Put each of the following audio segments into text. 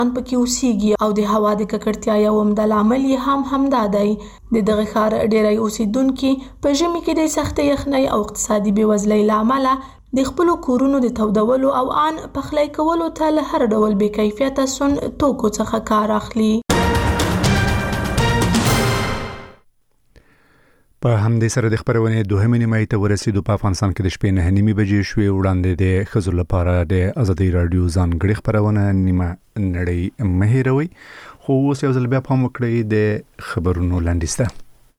پکې اوسېږي او د هوا د ککړتیا یو عمده لامل یې همدا دی. د دغه ښار ډېری اوسیدونکي په ژمي کې د سختې یخنۍ او اقتصادي بېوزلۍ له امله د خپلو کورونو د تودولو او ان پخلی کولو ته له هر ډول بې کیفیته سون توکو څخه کار اخلي. په همدې سره د خبرونې دوهمې نیمایي ته ورسېدو. په افغانستان کې د شپې 9:30 بجې شوې. وړاندې د ښځو لپاره د ازادي رادیو ځانګړې خبرونه نیمه نړۍ مه هېروئ. خو اوس یو ځل بیا پام وکړئ د خبرونو لنډیز ته.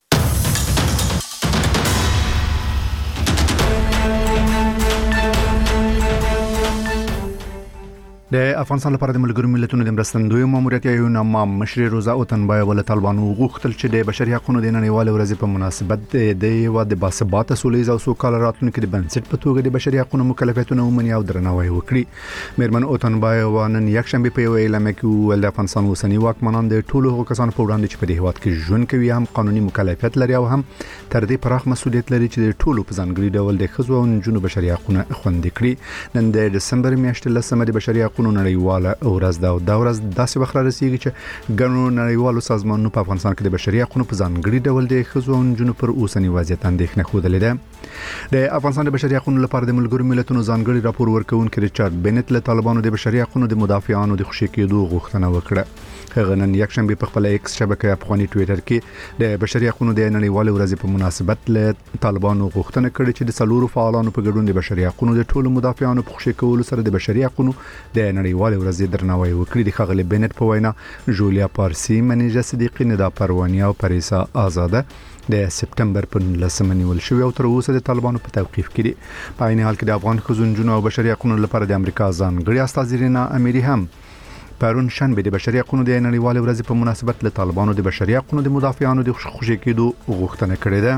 د افغانستان لپاره د ملګرو ملتونو د مرستندوی ماموریت یوناما مشر روزا اوتنبای ول طالبانو غوښتل چې د بشري حقوقو د نړیوال ورځې په مناسبت د باثباته سولې او سوکاله راتلونکو د بنسټ په توګه د بشري حقوقو مکلفیتونه ومني او درناوی وکړي. میرمن اوتنبای نن یکشنبه په یو اعلان کې ول د افغانستان اوسنی واکمنان د ټولو هغو کسانو په وړاندې چې په دې هیواد کې ژوند کوي هم قانوني مکلفیت لري او هم تر دې پراخ مسؤلیت لري چې د ټولو په ځانګړي ډول د ښځو او نجونو بشري حقوقونه خوندي کړي. نن د دسمبر میاشتې لسمه د بشري حقوقو نړیواله ورځ ده او دا ورځ داسې وخت رسیږي چې ګڼو نړیوالو سازمانونو په افغانستان کې د بشري حقوقو په ځانګړي ډول د ښځو او نجونو پر اوسنی وضعیت اندېښنه ښودلې ده. د افغانستان د بشري حقوقو لپاره د ملګرو ملتونو ځانګړي راپور ورکونکي ریچارډ بنت له طالبانو د بشري حقوقو د مدافعانو د خوشي کېدو غوښتنه وکړه. هغه نن یکشنبه په خپل ایکس شبکې افغاني ټوئیټر کې د بشري حقوقو د نړیوال ورځې په مناسبت له طالبانو غوښتنه کړې چې د څلورو فعالانو په ګډون د بشري حقوقو د ټولو مدافعانو په خوشي کولو سره د بشري حقوقو د نړیوال ورځې درناوی وکړي. د ښاغلي بنت په وینا جولیا پارسي، منیجه صدیقی، ندا پرواني او پریسا آزاده د سپتمبر په 19 نیول شوی او تر اوسه د طالبانو په توقیف کې دي. په عین حال کې د افغان ښځو نجونو او بشري حقوقو لپاره د امریکا ځانګړي استازي رینا اميري هم پرون شنبه د بشري حقوقو د نړیوال ورځې په مناسبت له طالبانو د بشري حقوقو د مدافعانو د خوشي کېدو غوښتنه کړې ده.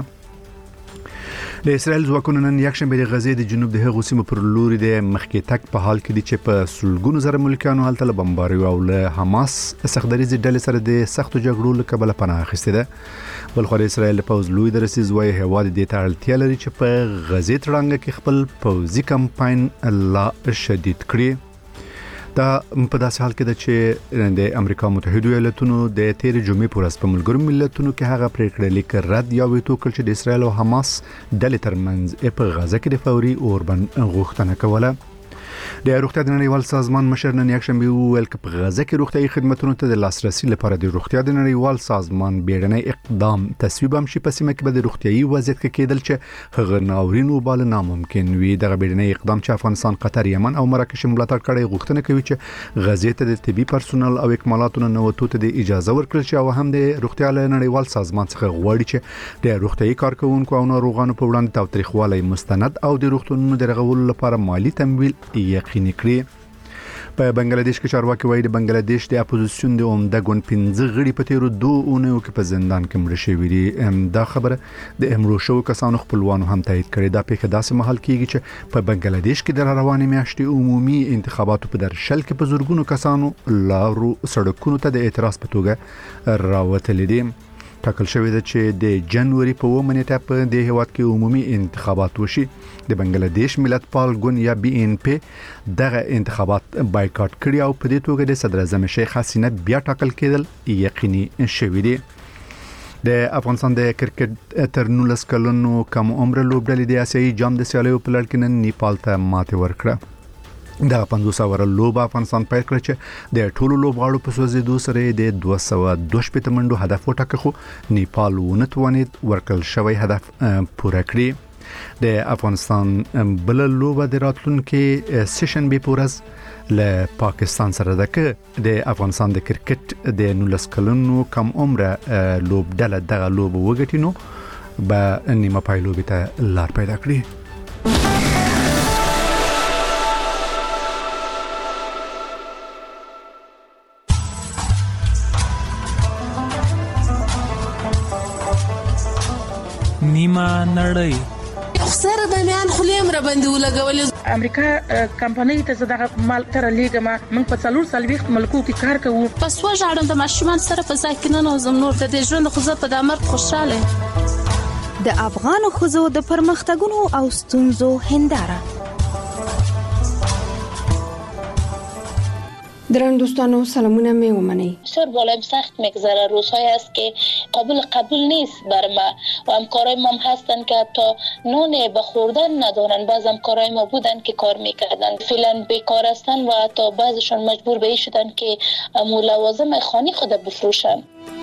د اسرائیل ځواکونو نن یکشنبه د غزې د جنوب د هغو سیمو پر لوري د مخکې تک په حال کې دي چې په سلګونو زره ملکیانو هلته له بمباري او له حماس سختدریزې ډلې سره د سختو جګړو له کبله پناه اخیستې ده. بلخو د اسرائیل پوځ لوی درسیز وایي هیواد دې ته اړتیا لري چې په غزې تړانګه کې خپل پوځي کمپاین لا شدید کړي. دا په داسې حال کې ده چې د امریکا متحده ایالاتونو د تیر جمعې پر ورځ په ملګرو ملتونو کې هغه پریکړه لیک رد یا ویتو کړ چې د اسرائیل او حماس ډلې ترمنځ په غزه کې د فوري اوربند غوښتنه کوله. د روغتیا د نړیوال سازمان مشر نن یکشنبه وویل چې په غزه کې روغتیايي خدماتو ته د لاسرسي لپاره د روغتیا د نړیوال سازمان بیړنی اقدام تصویب هم شي. په سیمه کې به د روغتیايي وضعیت کې کېدل چې هغه ناورین وبال ناممکن وي. دغه بیړنی اقدام چې افغانستان، قطر، یمن او مراکش ملاتړ کړي غوښتنه کوي چې غزې ته د طبي پرسونل او اکمالاتو نوښتو ته د اجازه ورکړي چې او هم د روغتیا له نړیوال سازمان څخه غواړي چې د روغتیايي کارکونکو او ناروغانو په وړاندې تاوتریخوالی مستند او د روغتونونو د رغولو لپاره مالی تمویل یقیني کړي. په بنگلاديش کې چارواکي وایي د بنگلاديش د اپوزیسیون د عمده ګوند 15 غړي په تیرو 2 اونیو کې په زندان کې مړ شوي دي. دا خبره د امرو شو کسانو خپلوانو هم تایید کړې. دا پیښه داسې مهال کېږي چې په بنگلاديش کې د روانې میاشتې عمومي انتخاباتو په درشل کې په زورګونو کسانو لارو سړکونو ته د اعتراض په توګه راوتلي دي. ټاکل شوی دی چې د جنوري په 1 نیټه په دې هیواد کې عمومي انتخابات وشي. د بنگلاديش ملت پال ګوند یا BNP دغه انتخابات بایکاټ کړي او په دې توګه د صدر اعظم شیخ حسینه بیا ټاکل کېدل یقیني شوی دی. د افغانستان د کرکټ تر 19 کلونو کم عمر لوبډلې د آسیایي جام د سیالیو په لړ کې نن نیپال ته ماتې ورکړه. دا 500 اوره لوب افغانستان پیل کړ چې د ټولو لوبغاړو په سوځېدو سره د 222 منډو هدف وټاکه، خو نیپال ونه توانید ورکړل شوی هدف پوره کړي. د افغانستان بل لوبه د راتلونکي سیشن به پورز له پاکستان سره ده که د افغانستان د کرکټ د 19 کلونو کم عمر لوبډله دغه لوب وګټي نو به نیمه پای لوبې ته لار پیدا کړي. نیمه نړۍ سره د میان خلیم را باندې ولګولې. امریکا کمپنۍ ته زداغه مال تر لیګه ما موږ په 440 ملکو کې کار کوو. پس وژاړم د ماشومان سره په ځای کې نه نوزم نور د دې ژوند خو زه په دامر خوشاله. د افغان ښځو د پرمختګونو او ستونزو هنداره. درنو دوستانو سلامونه می ومنی. بسیار بالایم سخت میگذره، روزهایی است که قبول نیست بر ما و همکارای ما هم هستن که حتی نون به خوردن ندارن. بعض همکارای ما بودن که کار میکردن فعلا بیکار هستن و حتی بعضشون مجبور به این شدن که لوازم خانه خود بفروشن.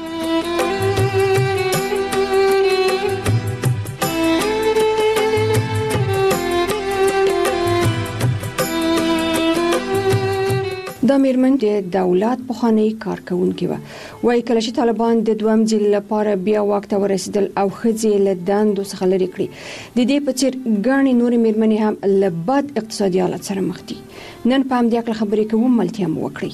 دا میرمن د دولت پخوانی کارکونکي وای کله چې طالبان د دویم ځل لپاره بیا واک ته ورسېدل او ښځې له دندو څخه لرې کړې، د دې په څیر ګڼې نورې میرمنې هم له بد اقتصادي حالت سره مخ دي. نن په همدې اړه خبرې کوو، ملتیا مو وکړئ.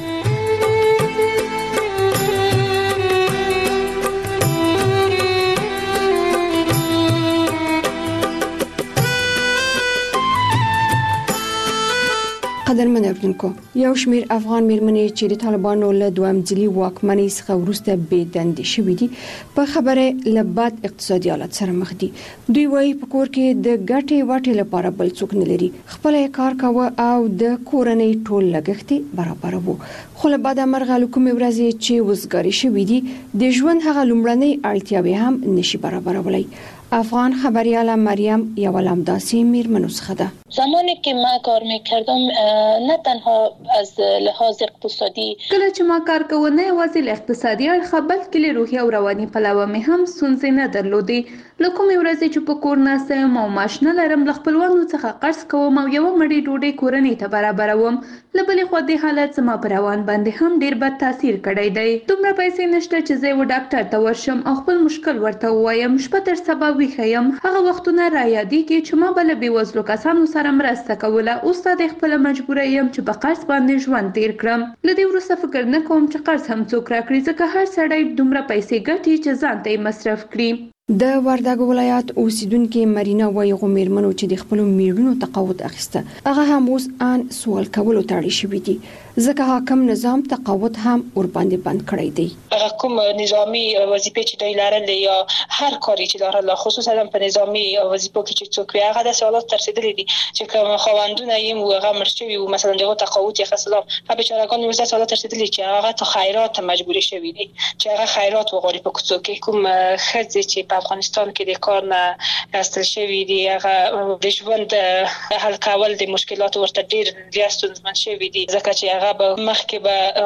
قدرمن اوریدونکو، یو شمیر افغان میرمنې چې د طالبانو له دویم ځلي واکمنۍ څخه وروسته بې دندې شوې دي په خبره له بد اقتصادي حالت سره مخ دي. دوی وایي په کور کې د ګټې وټې لپاره بل څوک نه لري، خپل کار کوي او د کورنۍ ټول لګښت برابروي. خو له بده مرغه له کومې ورځې چې وزګاری شوې دي د ژوند هغه لومړنۍ اړتیاوې هم نشي برابرولای. افغان خبریال مریم یو لامداسی میرمنو څخه ده. زمانی که ما کار میکردم نه تنها از لحاظ اقتصادی، کله چې ما کار کوم نه یوازې له اقتصادي اړخه بلکې له روحي او رواني پلوه مې هم ستونزې نه درلودې. له کومې ورځې چې په کور ناسته یم او معاش نه لرم له خپلوانو څخه قرض کوم او یوه مړۍ ډوډۍ کورنۍ ته برابروم. له بلې خوا دې حالت زما په روان باندې هم ډېر بد تاثیر کړی دی. دومره پیسې نشته چې زه یو ډاکټر ته ورشم او خپل مشکل ورته ووایم. شپه تر سبا ویښه یم. هغه وختونه رایادېږي چې ما به له بېوزلو کسانو سره مرسته کوله. اوس د خپله مجبوره یم چې په قرض باندې ژوند تیر کړم. له دې وروسته فکر نه کوم چې قرض هم څوک راکړي، ځکه هر سړی دومره پیسې ګټي چې ځان ته یې مصرف کړي. د وردګ ولایت اوسیدونکو مرینا وایي غومیرمنو چې د خپل میړونو تقاعد اخیسته هغه هم اوس ان سوال کولو ته اړ شوی دي، ځکه حاکم نظام تقاعد هم ور باندې بند کړی دی. هغه کوم نظامی وظیفه چې دوی لرل یا هر کاری چې لرل، خصوصا په نظامی وظیفو کې چې څوک هغه د سوالات ترسیدلې دي چې کوم خوندونه یې هغه مرشوي او مثلا دغه تقاعد یې خلاص هغه بیچارهګان ورته سوالات ترسیدلې چې هغه ته خیرات مجبور شوی دي چې هغه خیرات وغوړي په کوڅو کې. کوم خځې چې په افغانستان کې د کار نه استل شوی دي هغه د ژوند حل کول د مشکلات ورته ډیر ستونزمن شوی دي، ځکه چې هغه به مخکې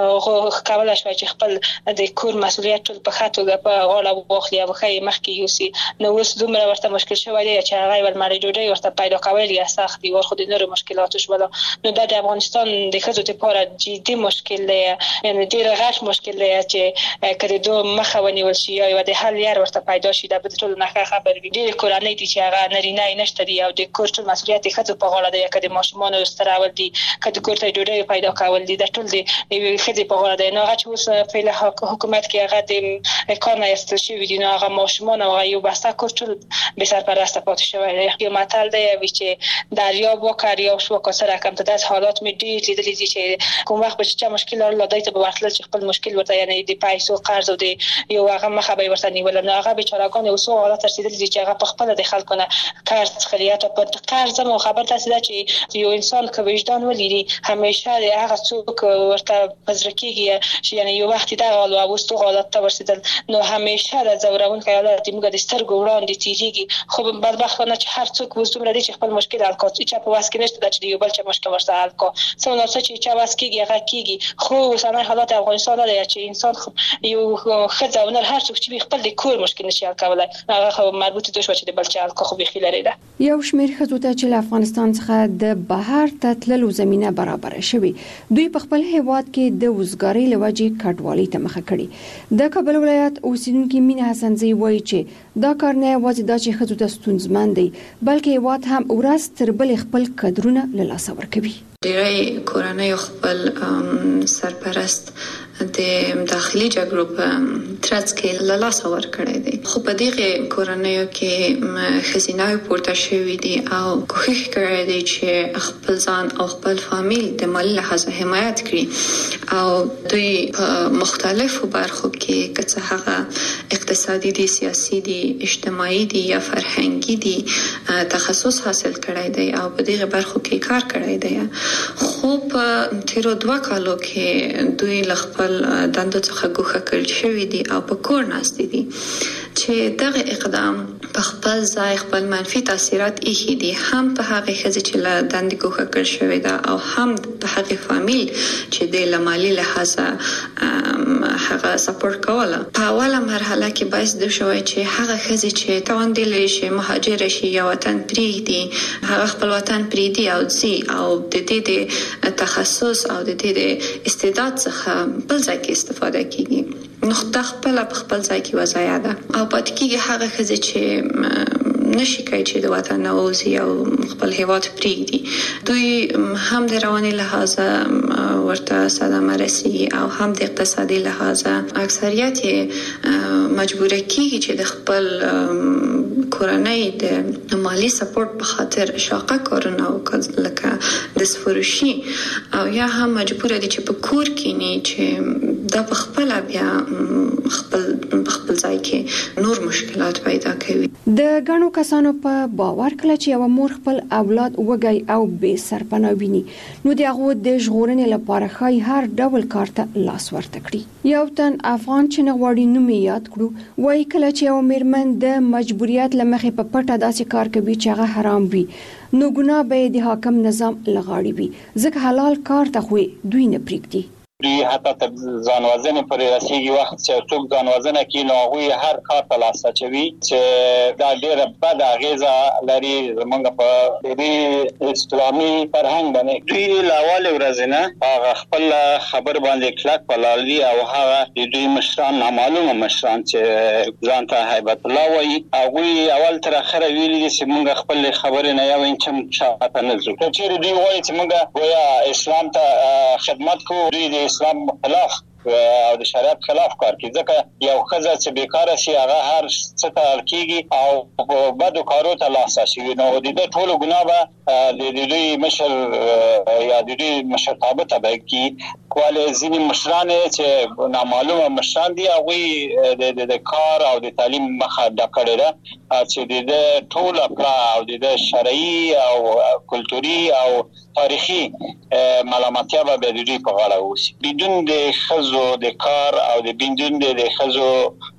به کولای شي چې خپل د کور مسؤلیت ټول په خاطر په غاړه واخلي او خې مخکې یوسي. نو اوس دومره ورته مشکل شوی دی چې هغه ول مړی ډوډۍ ورته پیدا کول یې سخت دي، ور خو د نورو مشکلاتو شول. نو د افغانستان د خځو لپاره جدي مشکل دی، یعنی ډیر غټ مشکل دی چې کله دوه مخه ونیول شي یا د حل یار ورته پیدا شي د ټول نه خبر وي. ډیر کورنۍ دي چې هغه نارینه نشته دي او د کور ټول مسؤلیت خځو په غاړه دی، کله ماشومان استراول دي، کله کور ته ډوډۍ پیدا کول دي، د ټول دی خځې په غاړه دی. نو هغه چې اوس فعلا حکومت کې هغه د کار نه استل شوی دي، نو هغه ماشومان او یو بسته کور ټول به سرپرست پاتې شوی دی. یو متل دی چې دریا وکړ یا شو کسر کم ته د حالات می ډیر لیدلې دي چې کوم وخت به چې مشکل لري ته به ورتل چې خپل مشکل ورته یعنی د پیسو قرض او د یو هغه مخه به ورته نیول. نو هغه بیچارهګان اوس حالات رسیدلي دي چې هغه په خپل د خلکو نه قرض خلیات په قرض مو خبر تاسو ده چې یو انسان که وجدان ولري همیشه هغه څوک ورته پزرکیږي چې یعنی یو وخت دا حال او واستو حالت ته ورسیدل. نو همیشه د زورون حالات موږ د سترګو وړاندې تیریږي. خو بدبختانه چې هر څوک وزوم لري چې خپل مشکل حل کوي، چې په واس کې نشته چې یو بل چې مشکل ورسره حل کوي. څنګه چې واس کېږي هغه کېږي. خو اوسنۍ حالات افغانستان لري چې انسان یو خځه هر څوک چې خپل د کور مشکل نشي حل کولای، هغه مربوط دي چې د بل چا خو به خلری ده. یو شمیر خځو ته چې افغانستان څخه د بهر ته تللو زمينه برابر شوي، دوی په خپل هیواد کې د وزګاری لوجې کډوالۍ ته مخه کړي. د کابل ولایت اوسیدونکو مینه حسنزی وایي چې دا کار نه یوازې د خځو ته ستونزمن دی، بلکې هیواد هم ورځ تر بلې خپل قدرونه له لاسه ورکوي. ډیری کورنۍ خپل سرپرست د داخلي جګړو په ترڅ کې له لاسه ورکړی دی. خو په دغه کورنیو کې خزینه پورته شوې دي او کوښښ کړی دی چې خپل ځان او خپل فامیل د مالي لحاظ حمایت کړي او دوی په مختلفو برخو کې که هغه اقتصادي دي، سیاسي دي، اجتماعي دي یا فرهنګي دي تخصص حاصل کړی دی او په دغه برخو کې کار کړی دی. خو په تیرو 2 کالو کې دوی له خپل دندو څخه ګوښه کړل شوي دي او په کور ناست دي چې دغه اقدام په خپل ځای خپل منفي تاثیرات ایښي دي، هم په هغه ښځې چې له دندې ګوښه کړل شوې ده او هم په هغه فامیل چې د مالي لحاظه هغه سپورټ کوله. په اوله مرحله کې باعث د شوی چې هغه ښځې چې توانایي لري چې مهاجر شي یا وطن پرېږدي، هغه خپل وطن پرېږدي او ځي او د دې د تخصص او د دې د استعداد څخه بل ځای کې استفاده کوي. نو خپل ځای کې وضعیت ده او پاتې کېږي هغه ښځې چې نشي کوي چې د وطن نه ووځي او خپل هیواد پرېږدي. دوی هم د رواني لحاظه ورته صدمه رسي او هم د اقتصادي لحاظه اکثریت مجبور کیږي چې د خپل کورنۍ د مالی سپورټ په خاطر شاقه کارونه وکړي لکه د سفروشي او یا هم مجبور دي چې په کور کې نه چې دا په خپل بیا خپل ځای کې نور مشکلات پیدا کوي. د غنو کسانو په باور کله چې یو مور خپل اولاد وګي او به سرپناه ویني نو دغه د ژغورنې لپاره خای هر ډول کار ته لاس ورته کړی. یو تن افغان چې نغواړي نوم یاد کړو وای کله چې یو میرمن د مجبوریت لمخې په پټه داسې کار کوي چې هغه حرام وي نو ګناه به د حاکم نظام لغاړي وي، ځکه حلال کار ته خو دوی نه پریږدي. دوی حتی تر ځانوژنې پورې رسېږي. وخت چې څوک ځانوژنه کوي نو هغوی هر کار ته لاس اچوي چې دا ډېره بده اغېزه لري زموږ په دې اسلامي فرهنګ باندې. دوی له اولې ورځې نه هغه خپل خبر باندې کلک ولاړ دي او هغه د دوی مشران نامعلومه مشران چې ځان ته هیبت الله وایي هغوی اول تر اخره ویلي دي چې موږ خپل خبرې نه یو انچ شاته نه ځو. که چېرې دوی وایي چې موږ گویا اسلام ته خدمت کوو، دوی د اسلام خلاف او د شریعت خلاف کار کوي، ځکه یو ښځه چې بیکاره شي هغه هر څه ته اړ کېږي او په بدو کارو ته لاس اچوي. نو د دې ټولو ګناه به د دوی مشر یا د دوی مشرتابه ته کېږي. ولې ځینې مشران چې نامعلومه مشران دي هغوی د کار او د تعلیم مخه ډک کړې ده چې د ټوله کړه او د شرعي او کلتوري او تاریخي ملامتیا به د دوی په غاړه اوسي. بدون د ښځو د کار او د بدون د ښځو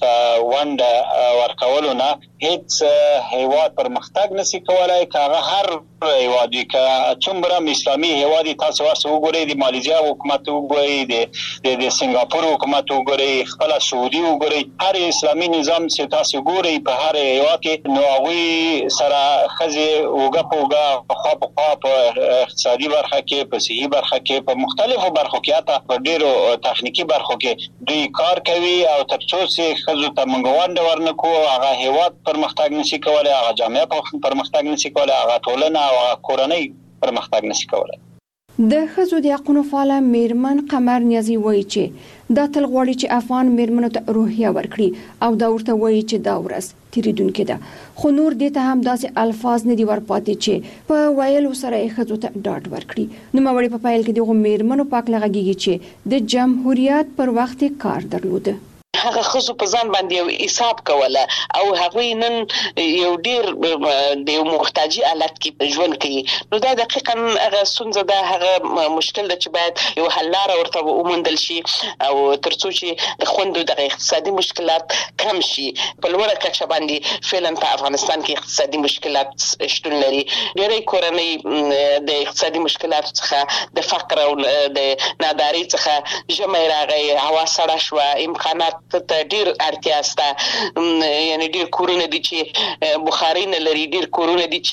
ونډه ورکولو نه هیڅ هیواد پرمختګ نشي کولای. که هغه هر هیواد وي، که څومره اسلامي هیواد تاسو ورسره وګورئ، د مالیزیا حکومت وګورئ، د سنگاپور حکومت وګورئ، خپل سعودي وګورئ، هر اسلامي نظام چې تاسو ګورئ په هر هیواد کې نو هغوی سره ښځې اوږه په اوږه خوا په خوا په اقتصادي برخه کې، په صحي برخه کې، په مختلفو برخو کې، حتی په ډېرو تخنیکي برخو کې دوی کار کوي او تر څو چې ښځو ته موږ ونډه ورنکړو هغه هیواد پرمختګ نشي کولای، هغه جامعه پرمختګ نشي کولای، هغه ټولنه او هغه کورنۍ پرمختګ نشي کولای. د ښځو د حقونو فعاله میرمن قمر نیازي وایي چې دا تل غواړي چې افغان میرمنو ته روحیه ورکړي او دا ورته وایي چې دا ورځ تیریدونکې ده، خو نور دې ته هم داسې الفاظ نه دي ورپاتې چې په ویلو سره یې ښځو ته ډاډ ورکړي. نوموړې په پیل کې دغو میرمنو پاک لغږیږي چې د جمهوریت پر وخت کار درلوده. هغه خصو په ځان باندې یو حساب کوله او هغه نن یو ډیر د یو محتاجي حالت کې ژوند کوي. نو دا دقیقاً هغه ستونزه ده، هغه مشکل ده چې باید یو حل لاره ورته وموندل شي او ترڅو چې د خوندو د اقتصادي مشکلات کم شي. په لوړه کچه باندې فعلا په افغانستان کې اقتصادي مشکلات شتون لري. ډېری کورنۍ د اقتصادي مشکلاتو څخه د فقر او د نادارۍ څخه ژمی راغی، هوا سړه شوه، امکانات ته ډیر اړتیا سته، یعنی ډیر کورونه دي چې بخاري نه لري، ډیر کورونه دي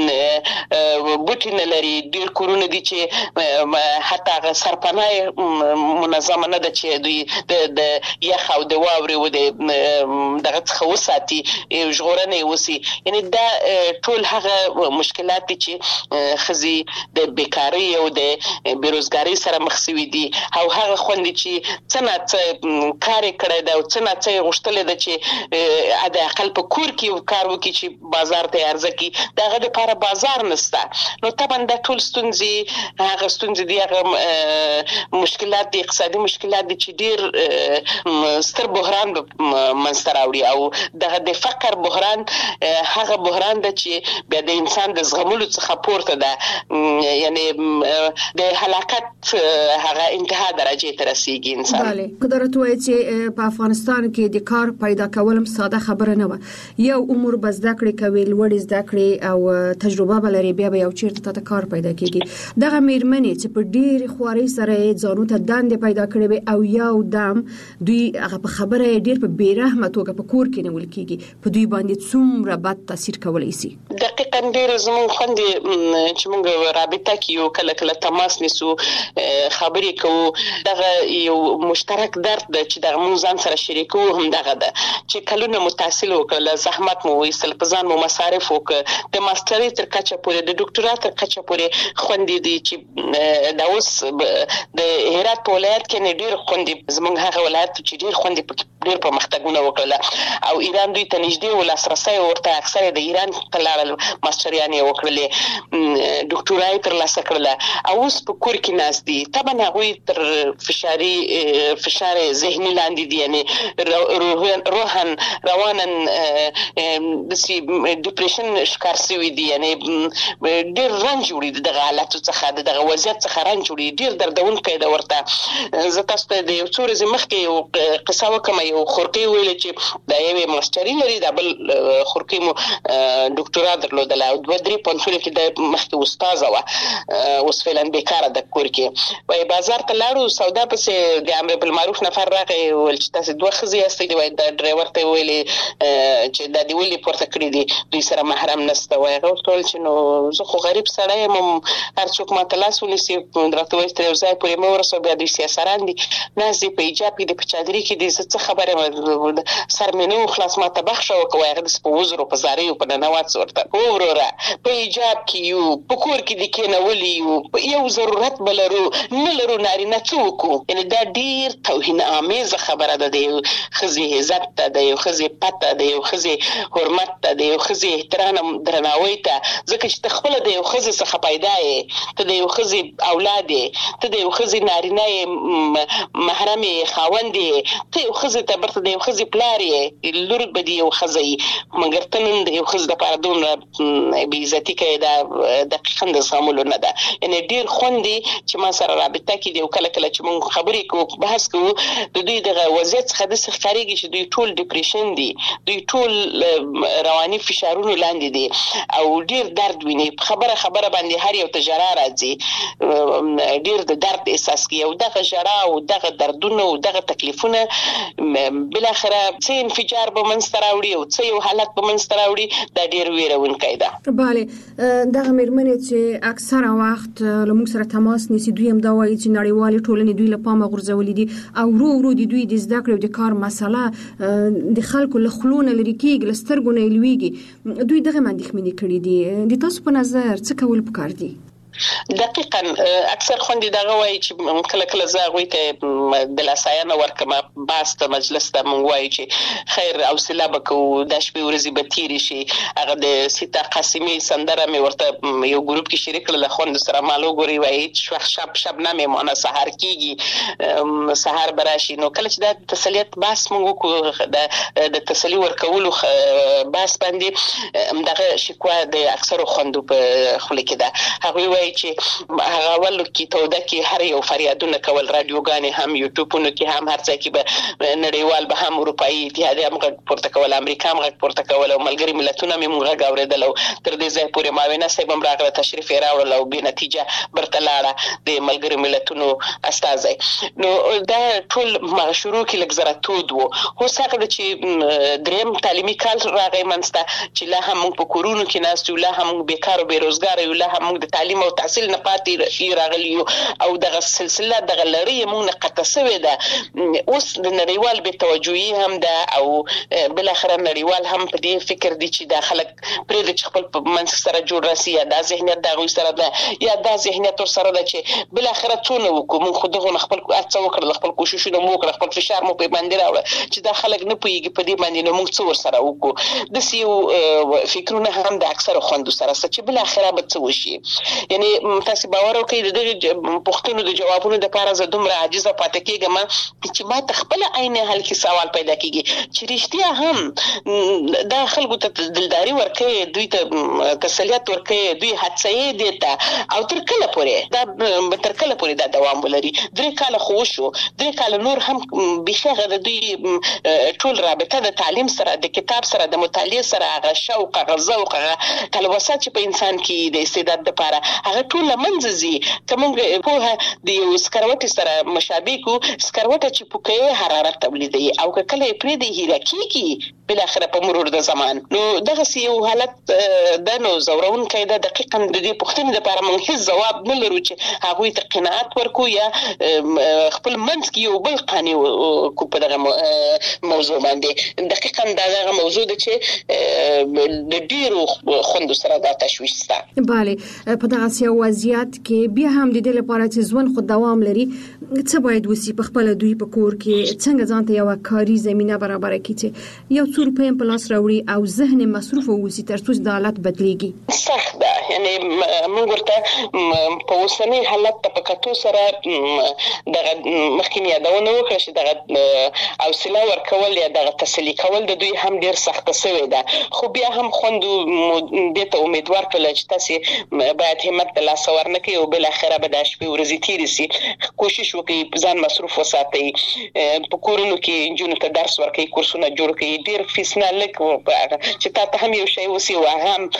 چې بوټي نه لري، ډیر کورونه دي چې حتی سرپناه منظمه نه ده چې دوی د یخ او د واورې و د دغه څخه وساتي، ژغورنه وسی. یعنی دا ټول هغه مشکلات دي چې ښځې د بیکاري او د بیروزګاري سره مخ شوي دي، او هغه خوندې چې څه نه څه کار یې کړی دی او څه نه څه یې غوښتلی ده چې د اقل په کور کې کار وکړي چې بازار ته یې عرضه کړي، د هغه دپاره بازار نشته. نو طبعا دا ټول ستونزې هغه ستونزې دي، هغه مشکلات دي، اقتصادي مشکلات دي چې ډېر ستر بحران منځته راوړي. او دغه د فقر بحران هغه بحران ده چې بیا د انسان د زغملو څخه پورته ده، یعنی د هلاکت هغه انتها درجه ته رسیږي انسان. بله، قدرت وایي چې په افغانستان کې د کار پیدا کولم ساده خبره نه و. یو عمر به زده کړې کوي، لوړې زده کړې او تجربه به لري، بیا به یو چیرته ته کار پیدا کیږي. دغه میرمنې چې په ډېر خوارۍ سره ځانو ته دندې پیدا کړې وي او یو دم دوی هغه په خبره ډېر په بیرحمه توګه په کور کې نیول کیږي، په دوی باندې څومره بد تاثیر کولی شي؟ دقیقاً ډېر زموږ خوندې چې موږ رابطه کې کله کله تماس نیسو، خبرې کوو، دغه یو مشترک درد ده چې دغه موږ ځان سره شریکو، هم دغه ده چې کلونه مو تحصیل وکړل، زحمت مو وایستل، په ځان مو مصارف وکړ، د ماسترۍ تر کچه پورې، د ډاکټرا تر کچه پورې خوندې دي چې دا اوس د هرات په ولایت کې ډېر خوندې، زموږ هغه ولایت چې ډېر خوندې ډېر پرمختګونه وکړل او ایران دوی ته نږدې و، لاسرسی ورته اکثره د ایران ته لاړل، ماستریانې یې وکړلې، ډاکټرا یې ترلاسه کړله او اوس په کور کې ناست دي. طبعا هغوی تر فشار ذهني لاندې دي، یعنی روحن روانن داسې ډیپریشن ښکار شوي دي، یعنی ډېر رنج وړي د دغه حالاتو څخه، د دغه وضعیت څخه رنج وړي، ډېر دردونکی ده ورته. زه تاسو ته د یو څو ورځې مخکې یو قصه وکړم، یو خورکۍ ویلې چې دا یوې ماسټري لري، دا بل خورکۍ مو ډاکټرا درلودله او 2-3 پوهنتونو کې د مخکې استاذه وه، اوس فعلا بیکاره ده کور کې. وایي بازار ته لاړو، سودا پسې د امر بالمعروف نفر راغی، ویل چې تاسې 2 ښځې یاستئ، وایي دا ډرایور ته یې ویلې چې دا دې ولې پورته کړي دي، دوی سره محرم نشته. وایي هغه ورته ویل چې نو زه خو غریب سړی یم، هر څوک ماته لاس ونیسي، راته وایي تر یو ځای پورې مه ورسوه، بیا دوی سیاسران دي، ناست دي په حجاب کې دي، په چادري کې دي، زه څه خبره یم، سر مې نه و خلاص، ماته بخښه وکړه. وایي هغه داسې په وزرو په زاریو په ننوات ورته، هو وروره په حجاب کې یو، په کور کې دې کېنولي یو، یو ضرورت به لرو، نه لرو نارینه څه وکړو. یعنې دا ډېر توهین آمیزه خبره ده، د یو ښځې عزت ته، د یو ښځې پته، د یو ښځې حرمت ته، د یو ښځې احترام درناوی ته، ځکه چې ته خپله د یو ښځې څخه پیدا یې، ته د یو ښځې اولاد یې، ته د یو ښځې نارینه یې، محرم یې، خاوند یې، ته یو ښځې ته برته د یو ښځې پلار یې، لور به د یو ښځه یې، مګر ته نن د یو ښځې دپاره دومره بې عزتي کوې، دا دقیقاً د زغملو نه ده. یعنې ډېر خوند دی چې ما سره رابطه کې دي او کله کله چې موږ خبرې کوو، بحث کوو، د دوی دغه وضعیت څخه داسې ښکارېږي چې دوی ټول ډیپریشن دي، دوی ټول رواني فشارونو لاندې دي او ډېر درد ویني. خبره باندې هر یو ته ژړا راځي، ډېر د درد احساس کوي او دغه ژړا او دغه دردونه او دغه تکلیفونه بالاخره څه انفجار به منځته راوړي او څه یو حالت به منځته راوړي، دا ډېر ویرونکی ده. بله، دغه میرمنې چې اکثره وخت له موږ سره تماس نیسي، دوی هم دا وایي چې نړیوالې ټولنې دوی له پامه غورځولي دي او ورو د دوی د زده کړې او د کار مسله د خلکو له خولو نه لرې کېږي، له سترګو نه یې لوېږي. دوی دغه اندېښمنې کړي دي. د تاسو په نظر څه کول پکار دي؟ دقیقاً اکثر خوندې دغه وایي چې کله کله زه هغوی ته دلاساینه ورکړم، بحث ته مجلس ته موږ وایو چې خیر حوصله به کوو، دا شپې ورځې به تېرې شي. هغه د سیتا قاسمي سندره مې ورته یو ګروپ کې شریک کړه، له خوندو سره ما وګورئ، وایي هېڅ وخت شبنم یې مانه سهار کېږي، سهار به راشي. نو کله چې دا تسلیت بحث موږ وکړو، د تسلي ورکولو بحث باندې، دغه شکوه د اکثرو خوندو په خوله کې ده. هغوی وایي وایي چې هغه ولو کې توده کې هر یو فریادونه کول، رادیوګانې هم یوټیوبونو کې هم هر ځای کې به نړیوال به هم اروپایي اتحادیه هم غږ پورته کول، امریکا هم غږ پورته کول او ملګري ملتونه هم موږ غږ اورېدل او تر دې ځای پورې معاونه صاحب هم راغله تشریف یې راوړل او بې نتیجه برته لاړه د ملګري ملتونو استازی. نو دا ټول شروع کې لږ زره تود و. اوس هغه ده چې دریم تعلیمي کال راغی منځته چې لا هم موږ په کورونو کې ناست یو، لا هم موږ بیکار او بېروزګاره یو، لا هم موږ د تعلیم او تحصیل نه پاتې راغلي یو او دغه سلسله دغه لړۍ موږ نه قطع سوې ده. اوس د نړیوال بې توجهي هم ده او بالاخره نړیوال هم په دې فکر دي چې دا خلک پرېږدي چې خپل په منځ سره جوړ راسي، یا دا ذهنیت د هغوی سره ده یا دا ذهنیت ورسره ده چې بالاخره څونه وکړو موږ خو دغو نه خپل هڅه وکړل، خپل کوششونه مو وکړل، خپل فشار مو پرې باندې راوړه چې دا خلک نه پوهېږي په دې باندې، نو موږ څه ورسره وکړو. داسې یو فکرونه هم د اکثرو خویندو سره شته چې بالاخره به څه وشي. یعنې تاسې باور وکړئ د دغې پوښتنو د جوابونو دپاره زه دومره عاجزه پاتې کېږم چې ما ته خپله عین حل کې سوال پیدا کېږي چې رښتیا هم دا خلکو ته دلداري ورکوي، دوی ته تسلیت ورکوي، دوی هڅوي دې ته، او تر کله پورې دا دوام ولري. 3 کاله خو وشو، 3 کاله نور هم بیخي هغه د دوی ټول رابطه د تعلیم سره، د کتاب سره، د مطالعې سره، هغه شوق، هغه ذوق، هغه تلوسه چې په انسان کې د استعداد دپاره هغه ټول له منځه ځي. که موږ پوهه د یو سکروټې سره مشابه کړو، سکروټه چې پوکوي حرارت تولیدوي او که کله یې پرېږدي هیره کېږي بالاخره په مرور د زمان. نو دغسې یو حالت ده. نو ځورونکی ده. دقیقا د دې پوښتنې دپاره موږ هېڅ ځواب نه لرو چې هغوی ته قناعت ورکړو یا خپل منځ کې یو بل قانع کړو په دغه موضوع باندې. دقیقا دا دغه موضوع ده چې د ډېرو خویندو سره دا تشویش شته. بله، په دغسې یو وضعیت کې بیا هم د دې لپاره چې ژوند خو دوام لري، څه باید وسي؟ په خپله دوی په کور کې څنګه ځان ته یوه کاري زمینه برابره کړي چې یو څو روپۍ په لاس راوړي او ذهن مصروف واوسي تر څو د حالت بدلیږي؟ سخت ده. یعنې موږ ورته په اوسني حالت ته په کتو سره دغه مخکې مې یادونه وکړه چې دغه حوصله ورکول یا دغه تسلي کول د دوی هم ډېر سخته سوې ده. خو بیا هم خویندو دې ته امیدوار کړله چې تاسې باید همت د لاسه ورنکړئ او بالاخره به دا شپې ورځې تېرې سي. کوشش وکړئ ځان مصروف وساتئ، په کورونو کې نجونو ته درس ورکړئ، کورسونه جوړ کړئ، ډېر فیس نه لږ چې تا ته هم یو شی وسي او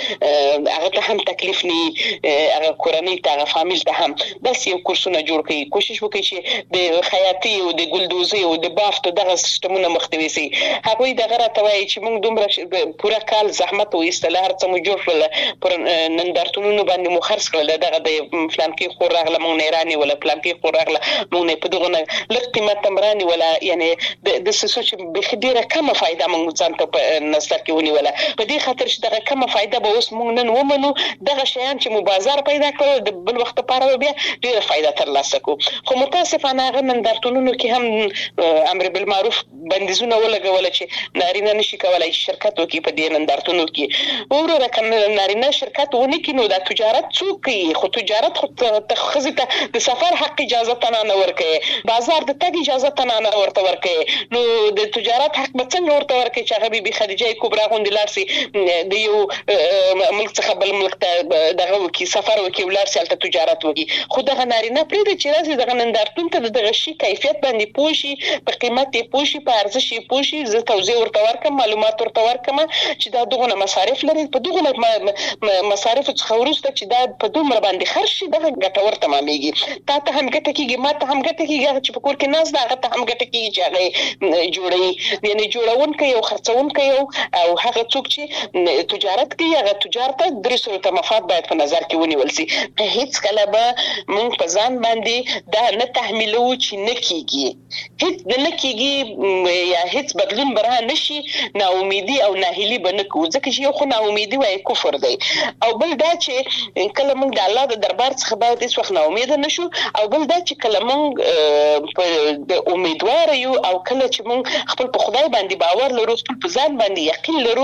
هغه ته هم تکلیف نه وي، هغه کورنۍ ته، هغه فامیل ته هم داسې یو کورسونه جوړ کړئ. کوشش وکړئ چې د خیاطۍ او د ګلدوزۍ او د بافتو دغه سیستمونه مخنیوي سي. هغوی دغه راته وایي چې موږ دومره پوره کال زحمت وایستله، هر څه مو جوړ کړله، پر نندارتونونو باندې مو خرڅ کړله، دغه د فلانکي خور راغله موږ نه یې رانیوله، فلانکي خور راغله موږ نه یې په دغو نه لږ قیمت هم رانیوله. یعنې داسې څه چې بیخي ډېره کمه فایده موږ ځان ته په نظر کې ونیوله، په دې خاطر چې دغه کمه فایده به اوس موږ نن ومنو، دغه شیان چې مو بازار پیدا کړل د بل وخت لپاره بیا ډېره فایده ترلاسه کړو. خو متاسفانه هغه نندارتونونو کې هم امر بالمعروف بندیزونه ولګوله چې نارینه نشي کولی شرکت وکړي په دې نندارتونو کې. وروره که نارینه شرکت ونه کړي نو دا تجارت څوک کوي؟ خو تجارت خو ښځې ته د سفر حق اجازه ته نه ورکوي، بازار د تګ اجازه ته نه ورته ورکوي. نو د تجارت حق به څنګه ورته ورکوي چې هغه بیبي خدیجه کبرا غوندې لاړ سي د یو ملک څخه بل ملک ته دغه وکړي، سفر وکړي، ولاړ سي هلته تجارت وکړي. خو دغه نارینه پرېږدي چې راسي دغه نندارتون ته د دغه شي کیفیت باندې پوه شي، په قیمت یې پوه شي، په ارزش یې پوه شي، زه توضیح ورته ورکړم، معلومات ورته ورکړم چې دا دغونه مصارف لري، په دغونه مصارفو څخه وروسته چې دا په دومره باندې خرج شي دغه ګټور تمامېږي، تا ته هم ګټه کېږي، ما ته هم ګټه کېږي، هغه چې په کور کې ناست ده هغه ته هم ګټه کېږي چې هغه جوړوي. یعنې جوړونکی او خرڅونکی او هغه څوک چې تجارت کوي هغه تجار ته درې صورته مفاد باید په نظر کې ونیول سي. هیڅ کله به موږ په ځان باندې دا نه تحمیلو چې نه کېږي، هیڅ نه کېږي یا هیڅ بدلون به را نشي، ناامیدي او ناهیلي به نه کوو، ځکه چې یو خو ناامیدي وایي کفر دی، او بل دا چې کله موږ د الله د دربار څخه باید هیڅ وخت ناامیده نه شو، او بل دا چې کله موږ په امیدواره یو او کله چې موږ خپل په خدای باندې باور لرو، خپل په ځان باندې یقین لرو،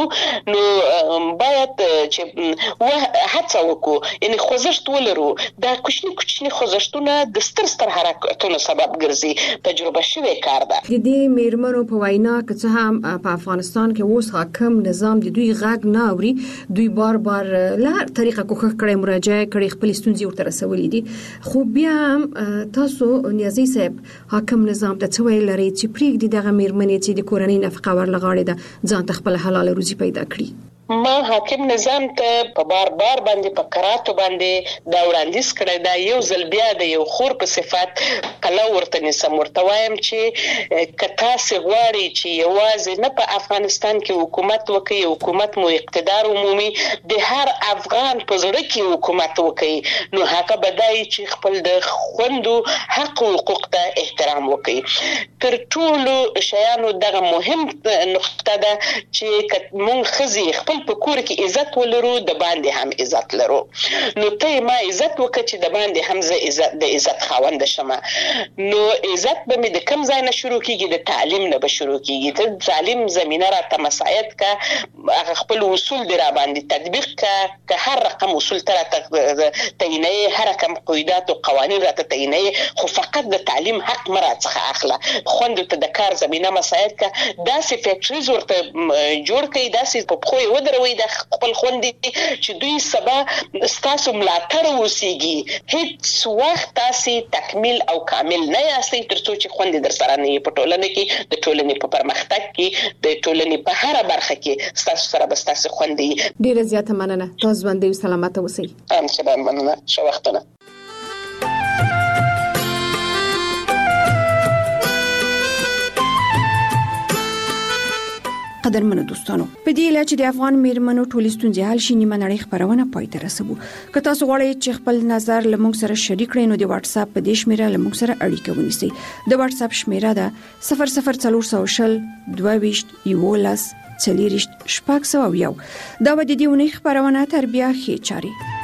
نو باید چې هڅه وکړو، یعنې خوځښت ولرو. دا کوچني خوځښتونه د ستر حرکتونو سبب ګرځي، تجربه شوی کار ده. د دې میرمنو په وینا که څه هم په افغانستان کې اوس حاکم نظام د دوی غږ نه اوري، دوی بار له هر طریقه کوښښ کړی مراجعه ځای کړي خپل ستونزې ورته رسولې دي خو بیا تاسو نیازي صاحب حاکم نظام ته څه ویل لري چې پریږدي دغه میرمنې چې د کورنۍ نفقه ورلغاړي ده ځان ته خپل حلال روزي پیدا کړي ما حاکم نظام ته په بار باندې په کراتو باندې دا وړاندیز کړی دا یو ځل بیا د یو خور په صفت کله ورته نسم ورته وایم چې کتا سي غواړي چې یوازې نه په افغانستان کې حکومت وکړي حکومت مو اقتدار عمومي د هر افغان په زړه کې حکومت وکړي نو هغه بدای چې خپل د خوندو حق او حقوق ته احترام وکړي تر ټولو شیانو دغه مهم نقطه ده چې مونږ خزي په کور کې عزت ولرو د باندې هم عزت لرو نو ته ما عزت وکړه چې د باندې هم زه عزت د عزت خاوند شمه نو عزت به مې د کم ځای نه شروع کیږي د تعلیم نه به شروع کیږي د تعلیم زمينه را ته مساعد کا هغه خپل اصول دی را باندې تطبیق کا هر رقم اصول تر تعینه هر رقم قواعد او قوانین را ته تعینه خو فقط د تعلیم حق مراتخه اخله خوند ته د کار زمينه مساعد کا داسې فیکټریز ورته جوړ کړي داسې په خو دروي د خپل خوندې چې دوی سبا ستاسو ملاتړ وسیږي هیڅ وخت تاسو تکمیل او کامل نه یاستئ ترڅو چې خوندې در سره نه په ټولنه کې د ټولنې په پرمختګ کې د ټولنې په هر برخه کې ستاسو سره به ستاسو خوندې ډیره زیاته مننه تاسو باندې سلامات اوسئ ان شاء الله مننه شو وختونه قدرمنو دوستانو په دې اله چې د افغان میرمنو ټولې ستونزې حل شي نیمه نړۍ خبرونه پای ته رسوو که تاسو غواړئ چې خپل نظر له موږ سره شریک کړئ نو د واتس اپ په دې شمیره له موږ سره اړیکه ونیسئ د واتس اپ شمیره ده 00400 22 11 40 شپږ سوه یو دا به د دې ونې خبرونه تر بیا ښې چاري